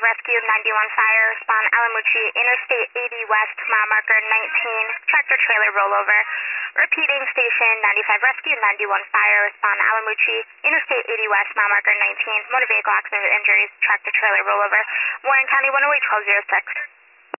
Rescue 91 Fire, respond Alamuchi, Interstate 80 West, mile marker 19, tractor trailer rollover. Repeating, Station 95 Rescue 91 Fire, respond Alamuchi, Interstate 80 West, mile marker 19, motor vehicle accident with injuries, tractor trailer rollover. Warren County 108 1206.